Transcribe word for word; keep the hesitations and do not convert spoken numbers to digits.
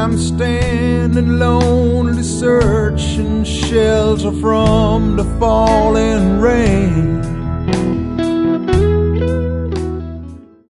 I'm standing lonely, searching shelter from the falling rain.